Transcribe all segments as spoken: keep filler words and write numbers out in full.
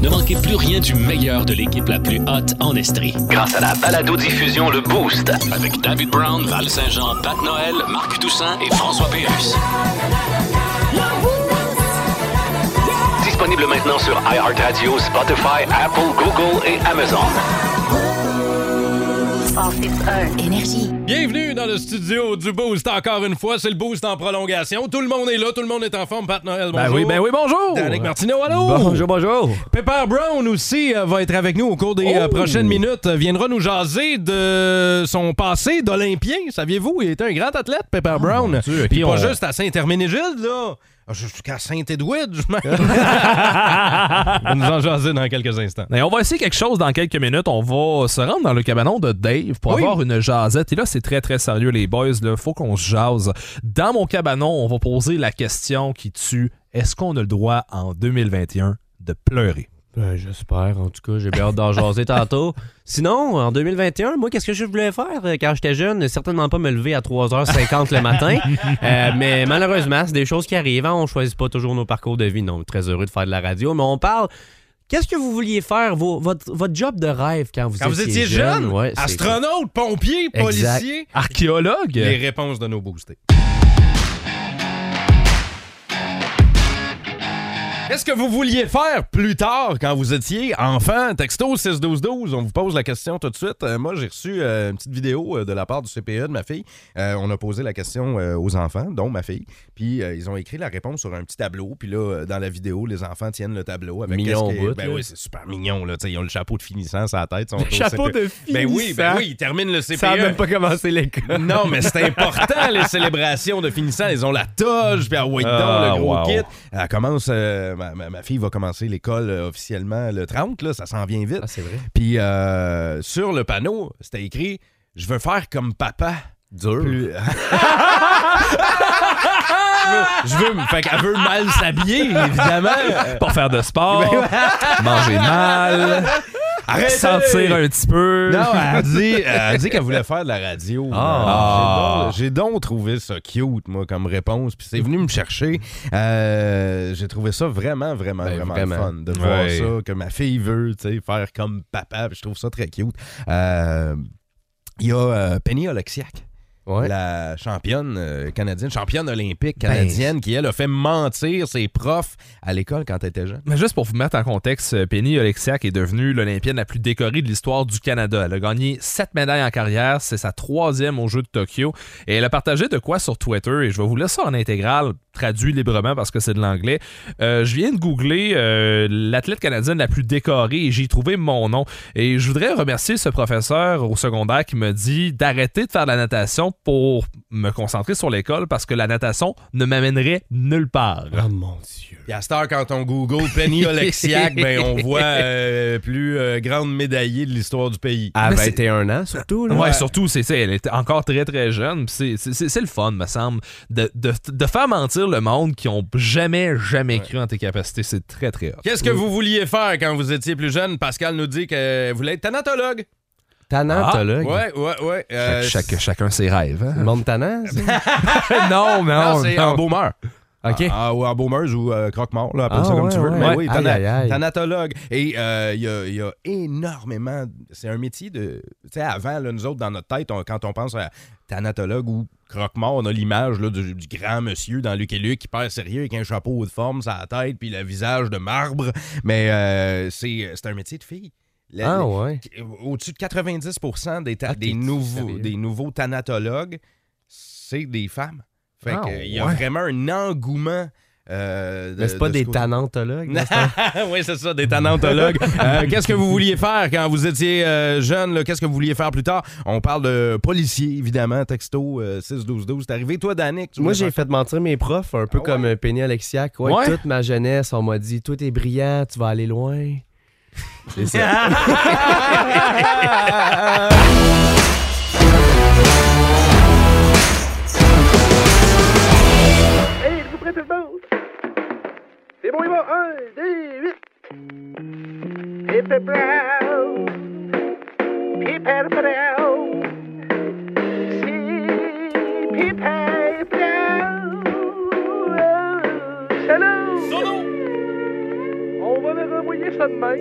Ne manquez plus rien du meilleur de l'équipe la plus hot en Estrie. Grâce à la balado-diffusion Le Boost. Avec David Brown, Val Saint-Jean, Pat Noël, Marc Toussaint et François Pérusse. Disponible maintenant sur iHeartRadio, Spotify, Apple, Google et Amazon. Énergie. Bienvenue dans le studio du Boost. Encore une fois, c'est le Boost en prolongation. Tout le monde est là, tout le monde est en forme. Pat Noël, bonjour. Ben oui, ben oui, bonjour. Danick Martineau, allô. Bonjour, bonjour. Pepper Brown aussi euh, va être avec nous au cours des Oh. euh, prochaines minutes. Euh, viendra nous jaser de son passé d'Olympien. Saviez-vous, il était un grand athlète, Pepper Brown. Dieu, Puis pas on... juste à Saint-Herménégilde, là. Jusqu'à Saint-Edwidge, même. Il va nous en jaser dans quelques instants. Et on va essayer quelque chose dans quelques minutes. On va se rendre dans le cabanon de Dave pour Oui. avoir une jasette. Et là, c'est très, très sérieux, les boys. Il faut qu'on se jase. Dans mon cabanon, on va poser la question qui tue. Est-ce qu'on a le droit, en deux mille vingt et un, de pleurer? Ben, j'espère, en tout cas. J'ai bien hâte d'en jaser tantôt. Sinon, en deux mille vingt et un, moi, qu'est-ce que je voulais faire quand j'étais jeune? Certainement pas me lever à trois heures cinquante le matin. Euh, mais malheureusement, c'est des choses qui arrivent. Hein? On choisit pas toujours nos parcours de vie. Non, très heureux de faire de la radio. Mais on parle... Qu'est-ce que vous vouliez faire, vos, votre, votre job de rêve quand vous Quand étiez vous étiez jeune? jeune, Ouais, c'est astronaute, pompier, Exact. policier. Archéologue? Les réponses de nos boostés. Qu'est-ce que vous vouliez faire plus tard quand vous étiez enfant? Texto six douze douze, on vous pose la question tout de suite. Euh, moi, j'ai reçu euh, une petite vidéo euh, de la part du C P E de ma fille. Euh, on a posé la question euh, aux enfants, dont ma fille. Puis euh, ils ont écrit la réponse sur un petit tableau. Puis là, euh, dans la vidéo, les enfants tiennent le tableau avec Mignon qu'est-ce qui est- bout, Ben là. oui, c'est super mignon. Là. T'sais, ils ont le chapeau de finissant sur la tête. Ils sont Le au chapeau C P E. de Ben oui, ben finissant? oui, ils terminent le C P E. Ça a même pas commencé l'école. Non, mais c'est important, les célébrations de finissant. Ils ont la toge, puis ah, ouais, Ah, donc, le gros wow. kit. Elle commence, euh, ma, ma- ma fille va commencer l'école euh, officiellement le trente, là, ça s'en vient vite. Ah, c'est vrai. Puis euh, sur le panneau, c'était écrit « Je veux faire comme papa ». Dur. Plus- je veux, fait qu'elle veut mal s'habiller, évidemment. Pas faire de sport, manger mal, Arrêtez! sentir un petit peu. Non, elle dit, elle dit qu'elle voulait faire de la radio. Ah. Euh, J'ai donc, j'ai donc trouvé ça cute, moi, comme réponse. Puis c'est venu me chercher. Euh, j'ai trouvé ça vraiment, vraiment, Ben, vraiment, vraiment. fun de Ouais. voir ça, que ma fille veut, tu sais, faire comme papa. Puis je trouve ça très cute. Euh, Il y a euh, Penny Oleksiak. Ouais. La championne euh, canadienne, championne olympique canadienne, qui, elle, a fait mentir ses profs à l'école quand elle était jeune. Mais juste pour vous mettre en contexte, Penny Oleksiak est devenue l'Olympienne la plus décorée de l'histoire du Canada. Elle a gagné sept médailles en carrière, c'est sa troisième aux Jeux de Tokyo. Et elle a partagé de quoi sur Twitter, et je vais vous laisser ça en intégrale, traduit librement parce que c'est de l'anglais. Euh, je viens de googler euh, l'athlète canadienne la plus décorée et j'ai trouvé mon nom. Et je voudrais remercier ce professeur au secondaire qui me dit d'arrêter de faire de la natation pour me concentrer sur l'école parce que la natation ne m'amènerait nulle part. Oh mon Dieu. Puis à cette heure, quand on Google Penny Oleksiak, ben, on voit euh, plus euh, grande médaillée de l'histoire du pays. À Mais c'est- vingt et un ans, surtout. Là. Ouais, surtout, c'est ça. Elle était encore très, très jeune. Puis C'est, c'est, c'est, c'est le fun, me semble, de, de, de faire mentir le monde qui ont jamais, jamais cru en tes capacités. C'est très, très hot. Qu'est-ce que vous vouliez faire quand vous étiez plus jeune? Pascal nous dit qu'elle voulait être thanatologue. Thanatologue. Ouais, ouais, ouais. Euh, Chaque, chaque- chacun ses rêves. Le Hein? monde tannant, ça? non, non, non, c'est non. en Beaumeur. OK. Ah, ou en Beaumeuse ou euh, croque-mort, là, appelle Ah, ça comme ouais, tu veux. ouais. Mais Ouais. oui, Aïe, thana- aïe, aïe. thanatologue. Et il euh, y, a, y a énormément... C'est un métier de... Tu sais, avant, là, nous autres, dans notre tête, on- quand on pense à thanatologue ou croque-mort, on a l'image là, du, du grand monsieur dans Luc et Luc, hyper sérieux, avec un chapeau de forme sur la tête, puis le visage de marbre. Mais euh, c'est, c'est un métier de fille. La- Ah, ouais. Au-dessus de quatre-vingt-dix pour cent des, ta- Ah, des, t'es nouveaux, sérieux? des nouveaux thanatologues, c'est des femmes. Fait Ah, que, il y a ouais. vraiment un engouement. Euh, de- Mais c'est pas de des ce côté. thanatologues. là, c'est- Oui, c'est ça, des thanatologues. Euh, qu'est-ce que vous vouliez faire quand vous étiez euh, jeune? là? Qu'est-ce que vous vouliez faire plus tard? On parle de policier, évidemment, texto euh, six douze douze. C'est arrivé, toi, Danick? tu Moi, voulais j'ai faire- fait mentir mes profs, un peu Ah ouais? comme euh, Penny Oleksiak. Ouais, Ouais? toute ma jeunesse, on m'a dit « Toi, t'es brillant, tu vas aller loin. » C'est ça. Hey, êtes-vous prêts tout le monde? C'est bon, il va. Un, deux, huit. Pippa Brown. Pippa Brown. C'est Pippa Brown. Solo. Solo. On va leur envoyer ça ça de même.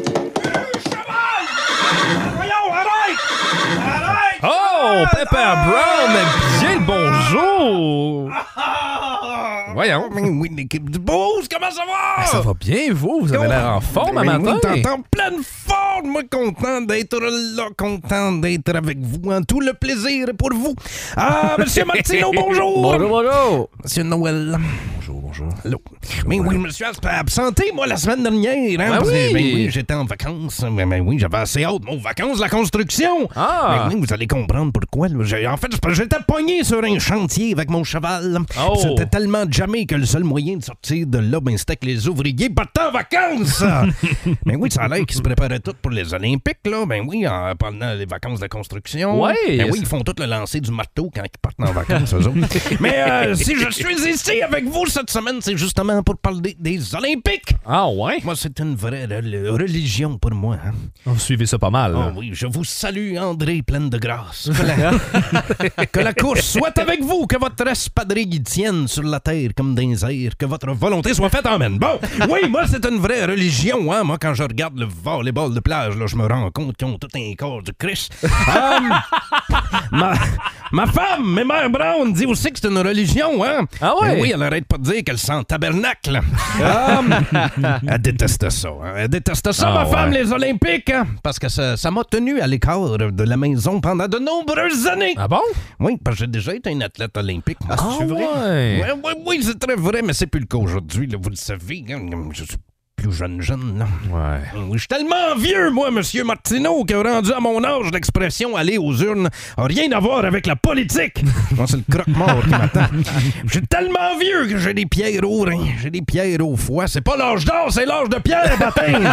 Voyons, arrête! Arrête! Oh, Pepper Brown, bien le bonjour! Voyons. Oui, l'équipe du Boost, comment ça va? Ça va bien, vous? Vous avez l'air en forme à matin? Oui, t'es en pleine forme. Moi, content d'être là, content d'être avec vous. Hein. Tout le plaisir est pour vous. Ah, Monsieur Martineau, bonjour. Bonjour, bonjour. Monsieur Noël. Bonjour, bonjour. Allô. Mais oui, je me suis absenté, moi, la semaine dernière. Hein, Ben parce que, oui. ben oui, j'étais en vacances. Ben, ben oui, j'avais assez hâte. Mon vacances, la construction. Ah. Ben oui, vous allez comprendre pourquoi. Là. J'ai- En fait, j'étais pogné sur un chantier avec mon cheval. Oh. C'était tellement jamais que le seul moyen de sortir de là, ben, c'était que les ouvriers partaient en vacances. Ben oui, ça a l'air qu'ils se préparaient tout pour les Olympiques, là. Ben oui, en- pendant les vacances de construction. Ouais. Ben oui, ils font tout le lancer du marteau quand ils partent en vacances, eux autres. Mais euh, si je suis ici avec vous cette semaine, c'est justement pour parler des Olympiques. Ah ouais? Moi, c'est une vraie re- religion pour moi. Hein. Vous suivez ça pas mal. Oh là. oui, je vous salue, André, pleine de grâce. Que la, que la course soit avec vous, que votre espadrille tienne sur la terre comme dans les airs, que votre volonté soit faite en même. Bon, oui, moi, c'est une vraie religion. Hein. Moi, quand je regarde le volleyball de plage, là, je me rends compte qu'ils ont tout un corps du Christ. Um, ma, ma femme, mes mères Brown, dit aussi que c'est une religion. Hein. Ah ouais? Ben oui, elle arrête pas de dire qu'elle sent tabernacle. Um, elle déteste ça. Hein. Elle déteste ça, Ah ma femme, ouais. les Olympiques, hein, parce que ça, ça m'a tenu à l'écart de la maison pendant de nombreuses années. Ah bon? Oui, parce que j'ai déjà été un athlète olympique. moi, Ah c'est vrai. ouais. Oui, oui, oui, c'est très vrai, mais c'est plus le cas aujourd'hui, là, vous le savez. Hein, je suis plus jeune, jeune, là. Ouais. Oui, je suis tellement vieux, moi, Monsieur Martineau, que rendu à mon âge, l'expression « aller aux urnes » a rien à voir avec la politique. Moi, c'est le croque-mort qui m'attend. Je suis tellement vieux que j'ai des pierres aux reins, j'ai des pierres au foie. C'est pas l'âge d'or, c'est l'âge de pierre, bâtisse.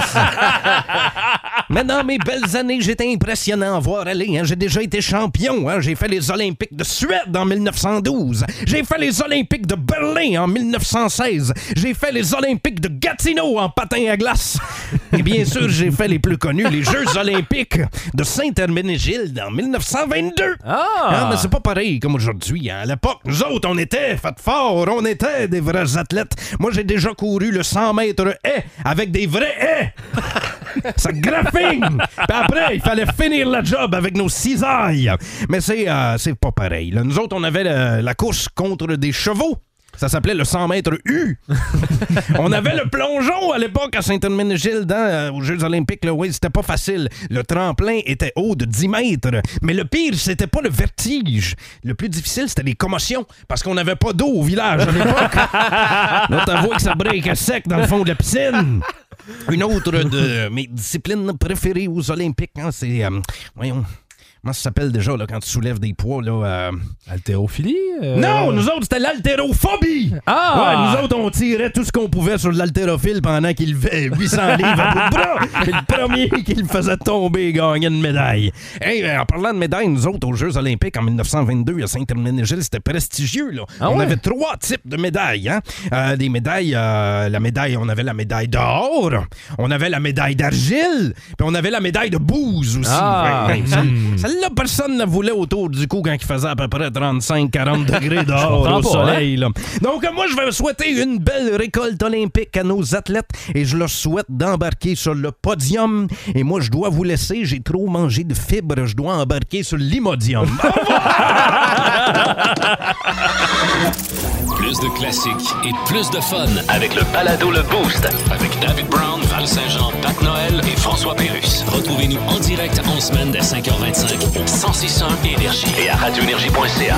Mais dans mes belles années, j'étais impressionnant à voir aller. Hein. J'ai déjà été champion. Hein. J'ai fait les Olympiques de Suède en mille neuf cent douze. J'ai fait les Olympiques de Berlin en mille neuf cent seize. J'ai fait les Olympiques de Gatineau en patin à glace. Et bien sûr, j'ai fait les plus connus, les Jeux olympiques de Saint-Herménégilde en mille neuf cent vingt-deux. Ah! Ah, mais c'est pas pareil comme aujourd'hui. Hein. À l'époque, nous autres, on était fait fort, on était des vrais athlètes. Moi, j'ai déjà couru le cent mètres haies avec des vrais haies. Ça graphigne. Puis après, il fallait finir la job avec nos cisailles. Mais c'est, euh, c'est pas pareil. Là, nous autres, on avait le- la course contre des chevaux. Ça s'appelait le cent mètres U. On avait le plongeon à l'époque à Saint-Herménégilde, hein, aux Jeux olympiques. Là, oui, c'était pas facile. Le tremplin était haut de dix mètres. Mais le pire, c'était pas le vertige. Le plus difficile, c'était les commotions. Parce qu'on n'avait pas d'eau au village à l'époque. Là, t'avoues que ça break sec dans le fond de la piscine. Une autre de mes disciplines préférées aux Olympiques, hein, c'est... euh, voyons... Comment ça s'appelle déjà là, quand tu soulèves des poids? Là, euh... Haltérophilie? euh? Non, nous autres, c'était l'haltérophobie! Ah! Ouais, nous autres, on tirait tout ce qu'on pouvait sur l'haltérophile pendant qu'il levait huit cents livres à bout de bras. Et le premier qui le faisait tomber gagnait une médaille. Hey, en parlant de médailles, nous autres, aux Jeux olympiques en mille neuf cent vingt-deux, à Saint-Herménégilde, c'était prestigieux. Là. Ah on ouais? avait trois types de médailles. Hein? Euh, des médailles, euh, la médaille, on avait la médaille d'or, on avait la médaille d'argile, puis on avait la médaille de bouse aussi. Ah! Ouais, ouais, celle- Celle-là, personne ne voulait autour du cou quand il faisait à peu près trente-cinq à quarante degrés dehors comprends au pas, soleil. Là. Donc, euh, moi, je vais souhaiter une belle récolte olympique à nos athlètes et je leur souhaite d'embarquer sur le podium. Et moi, je dois vous laisser. J'ai trop mangé de fibres. Je dois embarquer sur l'imodium. Plus de classiques et plus de fun avec le balado Le Boost avec David Brown, Val Saint-Jean, Pat Noël et François Pérusse. Retrouvez-nous en direct en semaine dès cinq heures vingt-cinq au cent six point un Énergie et à radio énergie point c a.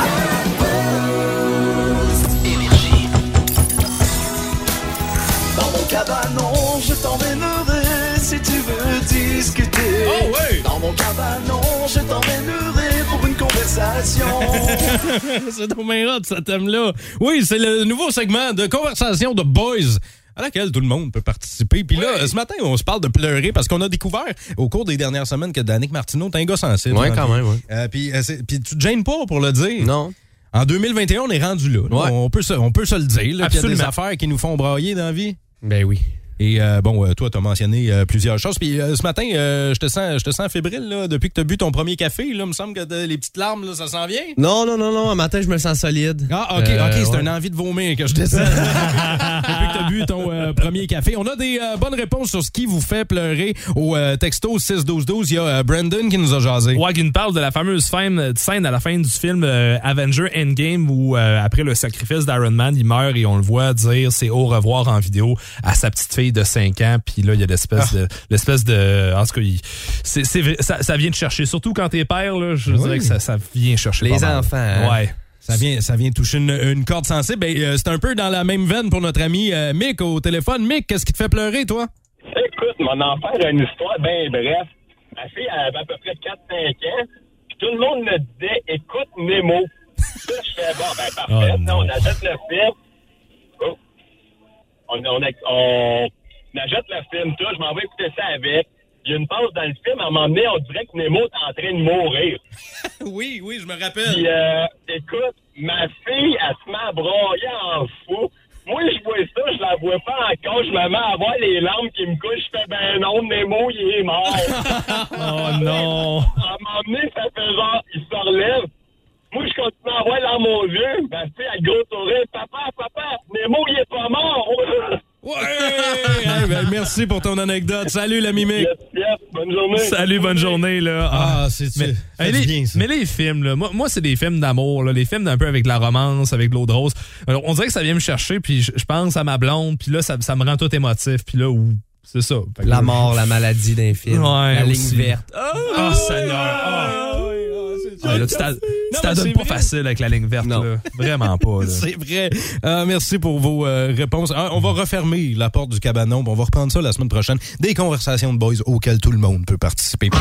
Énergie. Dans mon cabanon, je t'emmènerai si tu veux discuter. Oh oui! Dans mon cabanon, je t'emmènerai pour une conversation. C'est trop bien hot, ce thème-là. Oui, c'est le nouveau segment de conversation de boys à laquelle tout le monde peut participer. Puis là, ce matin, on se parle de pleurer parce qu'on a découvert au cours des dernières semaines que Danick Martineau, t'es un gars sensible. Ouais, hein, quand puis, même, ouais. euh, puis, euh, c'est- puis tu te gênes pas pour le dire. Non. En deux mille vingt et un, on est rendu là. là. Ouais. On, peut se, on peut se le dire. là, qu'il y a des Absolument. affaires qui nous font brailler dans la vie. Ben oui. Et euh, bon, euh, toi, tu as mentionné euh, plusieurs choses. Puis euh, ce matin, euh, je te sens je te sens fébrile là, depuis que tu as bu ton premier café. Là, il me semble que de, les petites larmes, là, ça s'en vient. Non, non, non, non. Un matin, je me sens solide. Ah, OK, Euh, OK, c'est ouais. une envie de vomir que je descends. Depuis que tu as bu ton euh, premier café. On a des euh, bonnes réponses sur ce qui vous fait pleurer au euh, texto six douze douze. Il y a euh, Brandon qui nous a jasé. Ouais, qui nous parle de la fameuse fin- scène à la fin du film euh, Avenger Endgame où, euh, après le sacrifice d'Iron Man, il meurt et on le voit dire c'est au revoir en vidéo à sa petite fille de cinq ans. Puis là, il y a l'espèce Ah. de... l'espèce de en tout cas, il- c'est, c'est, ça, ça vient te chercher. Surtout quand t'es père, là, je Oui. dirais que ça, ça vient chercher Les pas mal. enfants, hein? Ouais. Ça vient, ça vient toucher une, une corde sensible. Ben, euh, c'est un peu dans la même veine pour notre ami euh, Mick au téléphone. Mick, qu'est-ce qui te fait pleurer, toi? Écoute, mon enfant a une histoire bien bref. Ma fille avait à peu près quatre cinq ans, puis tout le monde me disait « Écoute Nemo ». Là, je fais « Bon, ben parfait, Oh, non, on achète le film. Oh. On, on, on, on achète le film, tout, je m'en vais écouter ça avec. Il y a une pause dans le film, à un moment donné, on dirait que Nemo est en train de mourir. Oui, oui, je me rappelle. Puis, euh, écoute, ma fille, elle se met à broyer en fou. Moi, je vois ça, je la vois pas encore. Je me mets à voir les larmes qui me couchent. Je fais, ben non, Nemo, il est mort. Oh non! À un moment donné, ça fait genre, il se relève. Moi, je continue à avoir larmes aux yeux. Ma fille, elle gros sourire. Papa, papa, Nemo, il est pas mort. Ouais! Hey, ben, merci pour ton anecdote. Salut, l'ami Mick. Yes, yes, bonne journée. Salut, bonne journée, là. Ah, c'est Mais, ça hey, fait les, du bien, ça. mais les films, là, moi, moi c'est des films d'amour, là, les films un peu avec de la romance, avec de l'eau de rose. Alors, on dirait que ça vient me chercher, puis je, je pense à ma blonde, puis là, ça, ça me rend tout émotif, puis là, où, c'est ça. Fait que La là, mort, la maladie d'un film. Ouais, la aussi. ligne verte. Oh, Seigneur! Ah, oui, ah, c'est- Ah, là, tu t'a- tu mais t'adonnes c'est pas vrai. facile avec la ligne verte, Non. là. Vraiment pas, là. C'est vrai. Euh, merci pour vos euh, réponses. Ah, on va refermer la porte du cabanon. On va reprendre ça la semaine prochaine. Des conversations de boys auxquelles tout le monde peut participer.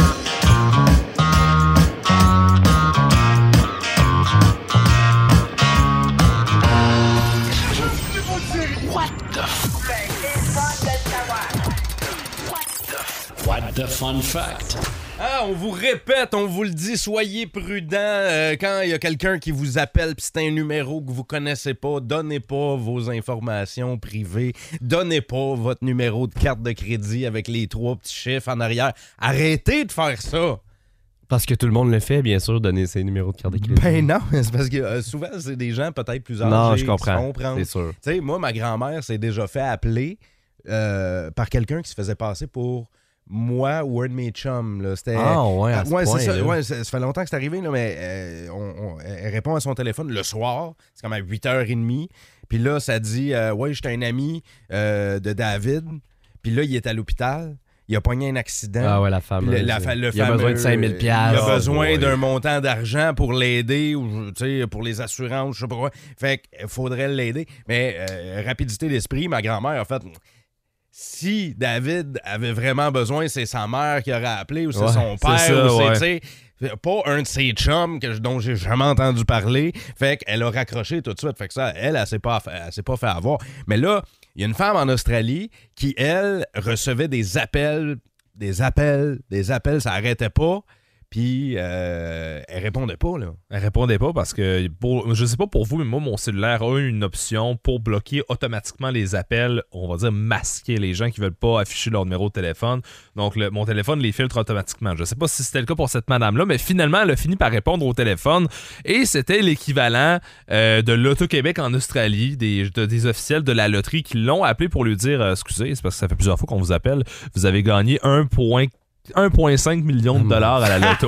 What the fun fact? Ah, on vous répète, on vous le dit, soyez prudents euh, quand il y a quelqu'un qui vous appelle puis c'est un numéro que vous connaissez pas. Donnez pas vos informations privées. Donnez pas votre numéro de carte de crédit avec les trois petits chiffres en arrière. Arrêtez de faire ça. Parce que tout le monde le fait, bien sûr, donner ses numéros de carte de crédit. Ben non, c'est parce que euh, souvent, c'est des gens peut-être plus âgés. non, je qui comprends. se font prendre. C'est sûr. Tu sais, moi, ma grand-mère s'est déjà fait appeler euh, par quelqu'un qui se faisait passer pour moi ou un de mes chums. Là. C'était, Ah, ouais, à ce ouais, c'est point, ça. là. Ouais, ça, ça fait longtemps que c'est arrivé, là, mais euh, on, on- elle répond à son téléphone le soir. C'est comme à huit heures trente. Puis là, ça dit euh, ouais, j'étais un ami euh, de David. Puis là, il est à l'hôpital. Il a pogné un accident. Ah ouais, la Puis femme. le- la fa- le il a fameux- besoin de cinq mille dollars. Il a Ah, besoin ouais. d'un montant d'argent pour l'aider ou tu sais, pour les assurances, je sais pas quoi. Fait qu'il faudrait l'aider. Mais euh, rapidité d'esprit, ma grand-mère a fait si David avait vraiment besoin, c'est sa mère qui aurait appelé ou c'est Ouais, son c'est père ça, ou c'est, ouais. tu sais, pas un de ses chums que, je- dont j'ai jamais entendu parler. Fait qu'elle a raccroché tout de suite. Fait que ça, elle, elle, s'est pas, elle s'est pas fait avoir. Mais là, il y a une femme en Australie qui, elle, recevait des appels, des appels, des appels, ça arrêtait pas. Puis euh, elle répondait pas, là. Elle répondait pas parce que, pour, je sais pas pour vous, mais moi, mon cellulaire a une option pour bloquer automatiquement les appels, on va dire masquer les gens qui veulent pas afficher leur numéro de téléphone. Donc, le- mon téléphone les filtre automatiquement. Je sais pas si c'était le cas pour cette madame-là, mais finalement, elle a fini par répondre au téléphone et c'était l'équivalent euh, de l'Auto-Québec en Australie, des, de- des officiels de la loterie qui l'ont appelé pour lui dire euh, excusez, c'est parce que ça fait plusieurs fois qu'on vous appelle, vous avez gagné un virgule cinq million de dollars à la loto.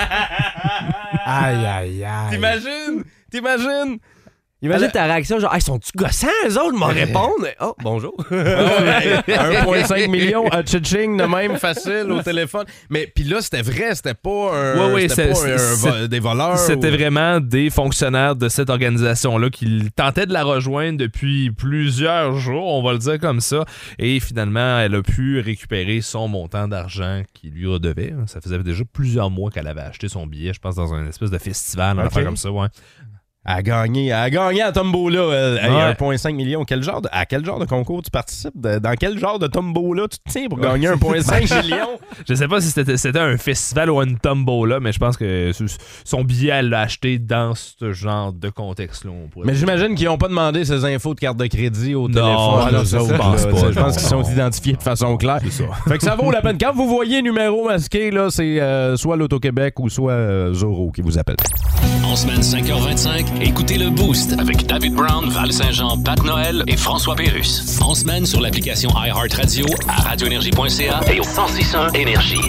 Aïe, aïe, aïe. T'imagines? T'imagines? Imagine ta réaction, genre, hey, sont-tu gossants, eux autres, de m'en répondre? Oh, bonjour. un virgule cinq million à tchitching de même facile au téléphone. Mais puis là, c'était vrai, c'était pas, un, Ouais, ouais, c'était c'est- pas un c'est- vo- des voleurs. C'était ou- vraiment des fonctionnaires de cette organisation-là qui tentaient de la rejoindre depuis plusieurs jours, on va le dire comme ça. Et finalement, elle a pu récupérer son montant d'argent qui lui redevait. Ça faisait déjà plusieurs mois qu'elle avait acheté son billet, je pense, dans un espèce de festival, un Ok. affaire comme ça, ouais. a gagné, a gagné à Tombola. Elle. Hey, Ouais. un virgule cinq million. Quel genre de, à quel genre de concours tu participes? De- dans quel genre de Tombola tu te tiens pour gagner un virgule cinq million? Je sais pas si c'était, c'était un festival ou une tombola, mais je pense que son billet, elle l'a acheté dans ce genre de contexte-là. on pourrait Mais dire. j'imagine qu'ils n'ont pas demandé ces infos de carte de crédit au Non, téléphone. non, eux c'est autres, ça, je pense là. pas, Je non, pense qu'ils non. sont identifiés de façon claire. C'est ça. Fait que ça vaut la peine. Quand vous voyez numéro masqué, là, c'est euh, soit l'Auto-Québec ou soit euh, Zorro qui vous appelle. En semaine cinq heures vingt-cinq, écoutez le Boost avec David Brown, Val Saint-Jean, Pat Noël et François Pérusse. En semaine sur l'application iHeartRadio, à radio énergie point c a et au cent six point un Énergie.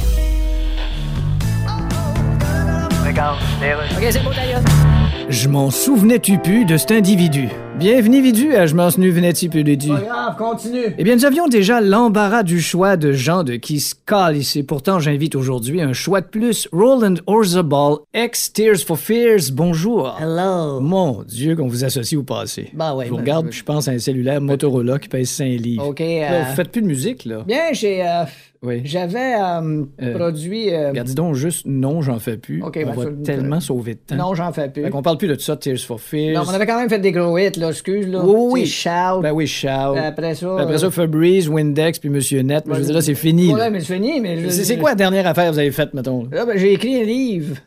Je m'en souvenais-tu plus de cet individu? Bienvenue, vidu, à Je m'en souvenais-tu plus de du. Pas grave, continue. Eh bien, nous avions déjà l'embarras du choix de gens de qui se calissent. Et pourtant, j'invite aujourd'hui un choix de plus. Roland Orzabal, ex-Tears for Fears, bonjour. Hello. Mon Dieu, qu'on vous associe au passé. Bah ouais. Je vous ben, regarde, puis je pense à un cellulaire Motorola qui pèse cinq livres. OK. Là, euh, vous faites plus de musique, là? Bien, j'ai... euh, Oui. J'avais euh, Euh, produit... euh, Regarde, dis donc juste, non, j'en fais plus. OK, On ben, va ça- tellement sauver de temps. Non, j'en fais plus. Fait qu'on parle plus de ça, Tears for Fears. Non, mais on avait quand même fait des gros hits, là, excuse, là. Oui, oui, oui. Tu sais, Shout. Ben oui, Shout. Après ça... Puis après ça, euh, Febreze, Windex, puis Monsieur Net. Mais je veux dire, là, c'est fini. Ouais, là. mais c'est fini, mais... je- C'est c'est quoi la dernière affaire que vous avez faite, mettons? Là? Là, ben, j'ai écrit un livre.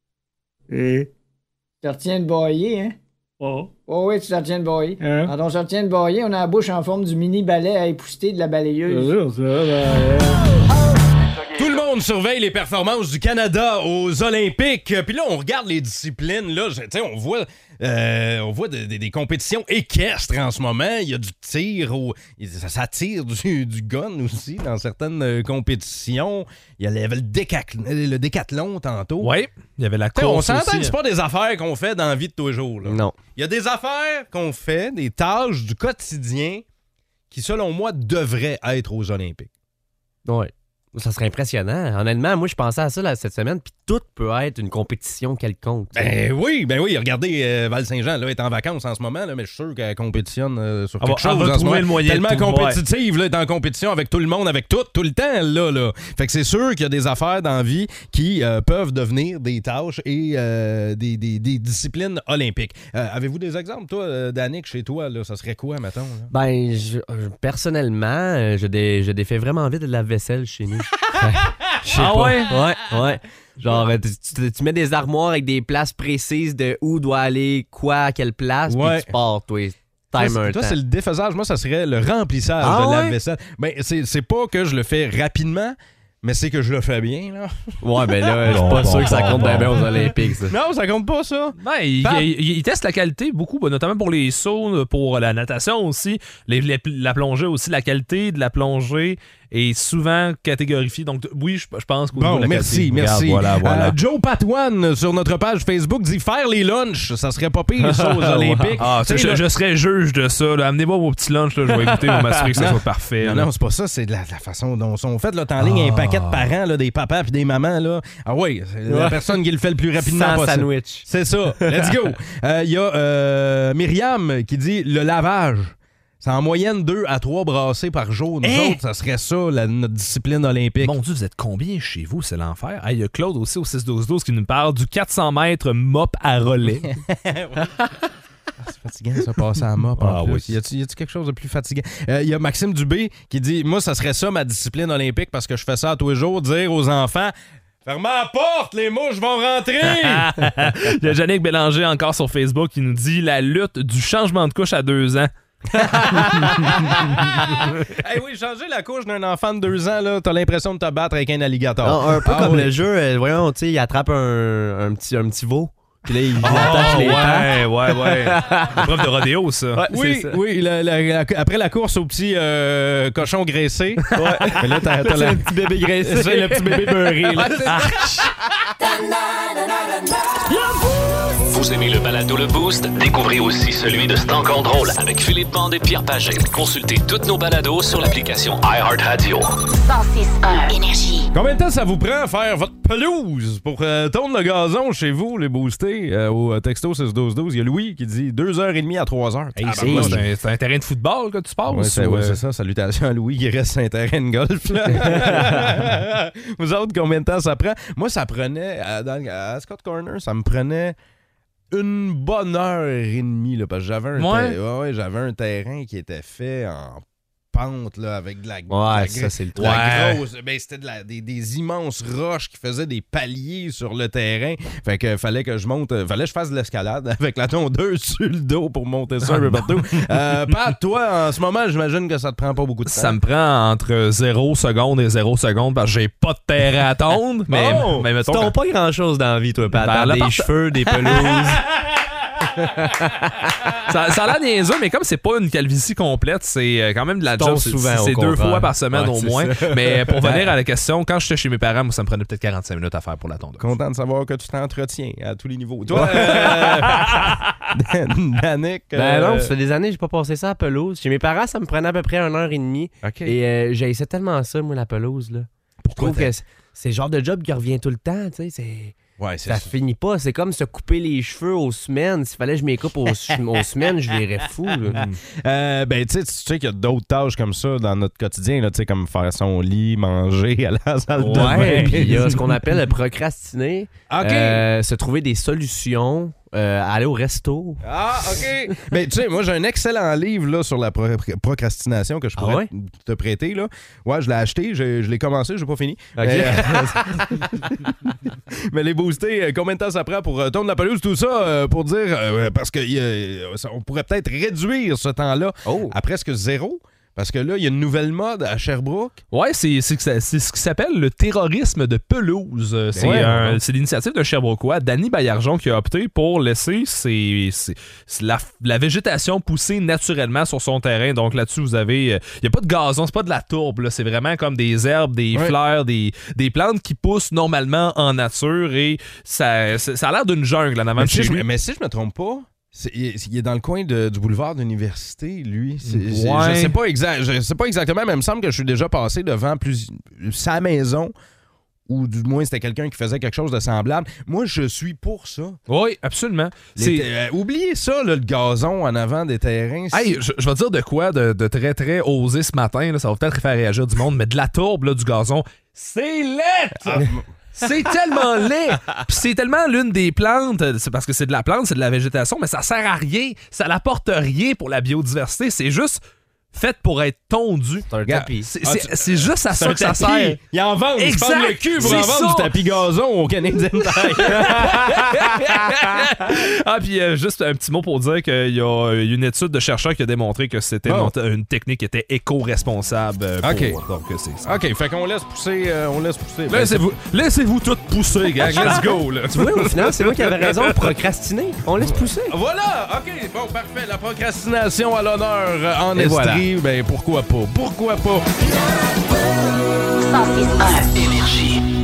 Et? Tu te retiens de bailler, hein? Oh. Oh oui, tu te retiens de bailler. Hein? Quand on se retient de bailler, on a la bouche en forme du mini-balai à épousseter de la balayeuse. Tout le monde surveille les performances du Canada aux Olympiques. Puis là, on regarde les disciplines. Là, je- tu sais, on voit, euh, on voit de- de- des compétitions équestres en ce moment. Il y a du tir. Au, ça, ça tire du, du gun aussi dans certaines euh, compétitions. Il y a le, le décac- le décathlon tantôt. Oui, il y avait la Tu sais, course on s'entend aussi. que c'est pas des affaires qu'on fait dans la vie de tous les jours. là. Non. Il y a des affaires qu'on fait, des tâches du quotidien qui, selon moi, devraient être aux Olympiques. Ouais. Ça serait impressionnant. Honnêtement, moi, je pensais à ça là, cette semaine, puis tout peut être une compétition quelconque. Ben oui, ben oui. Regardez, euh, Val-Saint-Jean là, est en vacances en ce moment, là, mais je suis sûr qu'elle compétitionne euh, sur Elle va- quelque chose elle va en ce trouver moment. le moyen Tellement de tout, compétitive, là, elle est en compétition avec tout le monde, avec tout, tout le temps, là, là. Fait que c'est sûr qu'il y a des affaires dans la vie qui euh, peuvent devenir des tâches et euh, des, des- des disciplines olympiques. Euh, avez-vous des exemples, toi, euh, Danick, chez toi, là? Ça serait quoi, mettons? Là? Ben, je- euh, personnellement, euh, je, dé, je défais vraiment vite de la vaisselle chez nous. Je sais Ah pas. ouais? Ouais, ouais. Genre, euh, tu, tu- tu mets des armoires avec des places précises de où doit aller quoi à quelle place, Ouais. puis tu pars, toi. Toi, Time c'est- un toi, temps. c'est le défaisage. Moi, ça serait le remplissage Ah de ouais? lave-vaisselle. Ben, c'est, c'est pas que je le fais rapidement, mais c'est que je le fais bien, là. Ouais, ben là, je suis Bon, pas bon, sûr que ça bon, compte bon. bien bien aux Olympiques, ça. Non, ça compte pas, ça. Ben, il, Fab. il- il teste la qualité beaucoup, ben, notamment pour les sauts, pour la natation aussi, les- les- la plongée aussi, la qualité de la plongée est souvent catégorifiée. Donc, oui, je, je pense qu'au niveau Bon, de la merci, qualité, merci. regarde, voilà, voilà. Euh, Joe Patouane sur notre page Facebook dit faire les lunchs, ça serait pas pire ça aux Olympiques. Ah, Tu sais, je, là- je serais juge de ça. là. Amenez-moi vos petits lunchs, là, je vais écouter, je vais m'assurer que ça Non. soit parfait. Non, là. non, c'est pas ça, c'est de la, de la façon dont sont faits. Là, t'es en ligne, Ah. un paquet de parents, là, des papas puis des mamans. Là. Ah oui, c'est la Ouais. personne qui le fait le plus rapidement Sans possible. sandwich. C'est ça. Let's go. Il y a euh, Myriam qui dit le lavage. C'est en moyenne deux à trois brassées par jour. Nous Hein? autres, ça serait ça, la- notre discipline olympique. Mon Dieu, vous êtes combien chez vous? C'est l'enfer. Ah, il y a Claude aussi au six douze douze qui nous parle du quatre cents mètres mop à relais. C'est fatigant, ça, passer à mop. Ah en plus. oui. Y a-tu y a-tu quelque chose de plus fatigant? Il y a Maxime Dubé qui dit moi, ça serait ça ma discipline olympique parce que je fais ça à tous les jours, dire aux enfants fermez la porte, les mouches vont rentrer! Il y a Yannick Bélanger encore sur Facebook qui nous dit la lutte du changement de couche à deux ans. Hey oui, changer la couche d'un enfant de deux ans, là, t'as l'impression de te battre avec un alligator. Non, un peu Ah comme oui. le jeu, euh, voyons, tu sais, il attrape un, un, petit, un petit veau, puis là, il Oh, attache les ouais, ouais, ouais. Épreuve de rodéo, ça. pattes. Ouais, Oui, c'est ça. oui, la- la- la- après la course au petit euh, cochon graissé. Mais là, t'as, t'as C'est la- un petit bébé graissé. c'est le petit bébé beurré. Là. Vous aimez le balado Le Boost? Découvrez aussi celui de C'est encore drôle avec Philippe Bande et Pierre Pagé. Consultez toutes nos balados sur l'application iHeartRadio. cent six un Énergie. Combien de temps ça vous prend à faire votre pelouse pour euh, tondre le gazon chez vous, les boostés? Euh, au texto six douze douze, il y a Louis qui dit deux heures trente à trois heures. Hey, Ah, c'est ben, quoi, moi, c'est un, c'est un terrain de football que tu passes? Ouais, c'est, ou, ouais, euh, c'est ça. Salutations à Louis qui reste sur un terrain de golf. Là. Vous autres, combien de temps ça prend? Moi, ça prenait, à, dans- à Scott Corner, ça me prenait une bonne heure et demie, là, parce que j'avais un, Ouais. ter- ouais, ouais, j'avais un terrain qui était fait en pente, là, avec de la, de Ouais, la, ça, c'est le de la Ouais. grosse. Ben, c'était de la- des, des immenses roches qui faisaient des paliers sur le terrain. Fait que fallait que je monte, euh, fallait que je fasse de l'escalade avec la tondeuse sur le dos pour monter ça un peu partout. Euh, Pat, toi, en ce moment, j'imagine que ça te prend pas beaucoup de temps. Ça me prend entre zéro seconde et zéro seconde parce que j'ai pas de terrain à tondre. Mais, Oh! mais mettons. T'as quand- pas grand-chose dans la vie, toi, Pat. Ben, T'as l'appart- des cheveux, des pelouses. ça, ça a l'air niaiseux, mais comme c'est pas une calvitie complète, c'est euh, quand même de la Tu job. tombes C'est, souvent, c'est au deux contraire. fois par semaine Ouais, au c'est moins. ça. Mais pour venir à la question, quand j'étais chez mes parents, moi, ça me prenait peut-être quarante-cinq minutes à faire pour la tondeuse. Content de savoir que tu t'entretiens à tous les niveaux. Toi, euh, Danick, Ben euh, non, ça fait des années que j'ai pas passé ça à la pelouse. Chez mes parents, ça me prenait à peu près une heure et demie. OK. Et euh, j'haïssais tellement ça, moi, la pelouse, là. Pourquoi Je trouve t'as- que c'est- c'est le genre de job qui revient tout le temps, tu sais. C'est... Ouais, c'est Ça ça. finit pas. C'est comme se couper les cheveux aux semaines. S'il fallait que je m'y coupe aux, aux semaines, je virais fou. Là. Euh, ben, tu sais, tu sais qu'il y a d'autres tâches comme ça dans notre quotidien, là, tu sais, comme faire son lit, manger, aller à la salle de bain. Ouais, puis il y a ce qu'on appelle le procrastiner. OK. Euh, se trouver des solutions. euh, aller au resto. Ah, OK. Ben, tu sais, moi, j'ai un excellent livre là, sur la pro- procrastination que je Ah pourrais ouais? te prêter. Là. Ouais, je l'ai acheté, je, je l'ai commencé, je l'ai pas fini. OK. Mais, mais les boostés, euh, combien de temps ça prend pour euh, tondre la pelouse, tout ça, euh, pour dire, euh, parce qu'on pourrait peut-être réduire ce temps-là Oh. à presque zéro. Parce que là, il y a une nouvelle mode à Sherbrooke. Ouais, c'est, c'est, c'est, c'est ce qui s'appelle le terrorisme de pelouse. Euh, C'est, ouais, un- ouais. c'est l'initiative de Sherbrookeois, Danny Baillargeon, qui a opté pour laisser ses, ses- ses- la, la végétation pousser naturellement sur son terrain. Donc là-dessus, vous avez... Il n'y a pas de gazon, c'est pas de la tourbe. Là. C'est vraiment comme des herbes, des Ouais. fleurs, des, des plantes qui poussent normalement en nature. Et ça, ça, ça a l'air d'une jungle en avant Mais de si, chez je, lui. me- mais si je me trompe pas, c'est- il, est, il est dans le coin de- du boulevard d'université, lui. C'est- c'est- Ouais. Je sais pas exact, je sais pas exactement, mais il me semble que je suis déjà passé devant plus sa maison, ou du moins c'était quelqu'un qui faisait quelque chose de semblable. Moi, je suis pour ça. Oui, absolument. Les C'est- te- euh, oubliez ça, là, le gazon en avant des terrains. c'est- Hey, je, je vais te dire de quoi de, de très très osé ce matin, là, ça va peut-être faire réagir du monde, mais de la tourbe, là, du gazon, c'est laid! Ah, C'est tellement laid! Puis c'est tellement l'une des plantes, c'est parce que c'est de la plante, c'est de la végétation, mais ça sert à rien, ça n'apporte rien pour la biodiversité, c'est juste fait pour être tondu. C'est un tapis. C'est, Ah, c'est- tu- c'est juste à c'est ça un que ça tapis. sert. Ils en vendent, ils se Exact, vendent le cul pour c'est en vendre ça. du tapis gazon au Canadien Tire. Ah, puis euh, juste un petit mot pour dire qu'il y a une étude de chercheurs qui a démontré que c'était Oh. une, une technique qui était éco-responsable. euh, pour- OK. Donc, euh, c'est ça. OK, fait qu'on laisse pousser, euh, on laisse pousser. Ben, Laissez-vous, laissez-vous tout pousser, gang. Let's go, là. Tu vois, au final, c'est moi qui avais raison de procrastiner. On laisse pousser. Voilà, OK, bon, parfait. La procrastination à l'honneur euh, en Et Estrie, ben pourquoi pas? Pourquoi pas? cent six point un. Énergie.